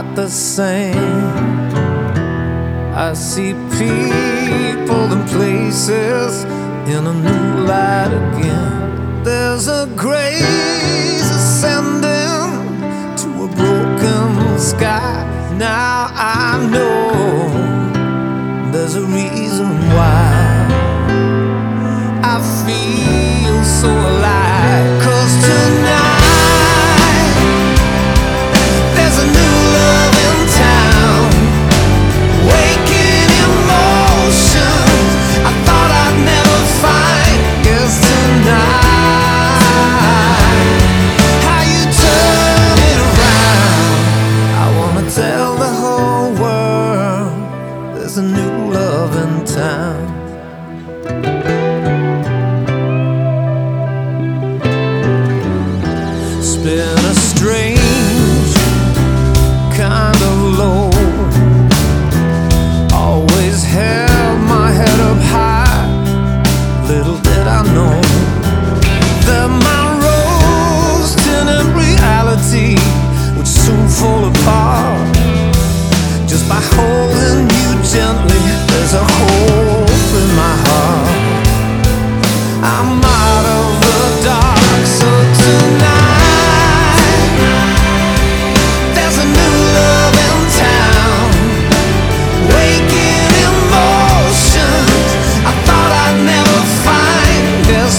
quite the same. I see people and places in a new light again. There's a grace ascending to a broken sky. Now I know there's a reason why I feel so alive. 'Cause tonight there's a new love in town, waking emotions I thought I'd never find. Yes, tonight, how you turn it around. I wanna tell the whole world there's a new love in town. It's been a strange kind of low. Always held my head up high. Little did I know that my rose-tinted reality would soon fall apart. Just by holding you gently, there's a hope in my heart. I'm out of the dark, so tonight there's a new love in town, waking emotions I thought I'd never find. Yes,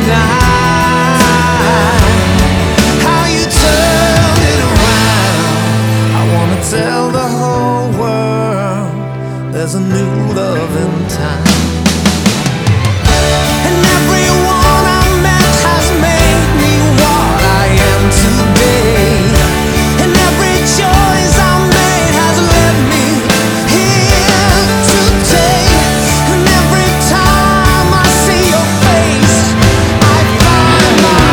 tonight, how you turn it around. I wanna tell the whole world there's a new love in town. And everyone I met has made me what I am today. And every choice I made has led me here today. And every time I see your face, I find my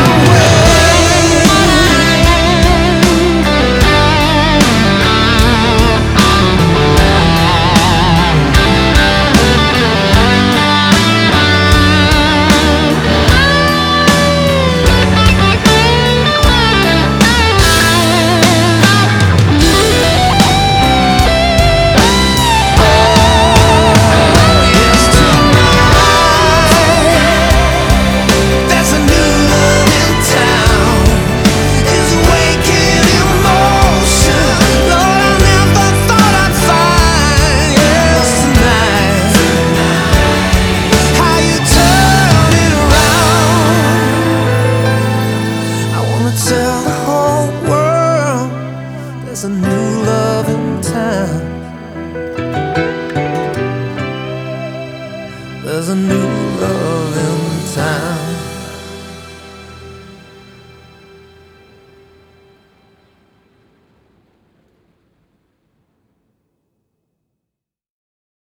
tell the whole world there's a new love in town. There's a new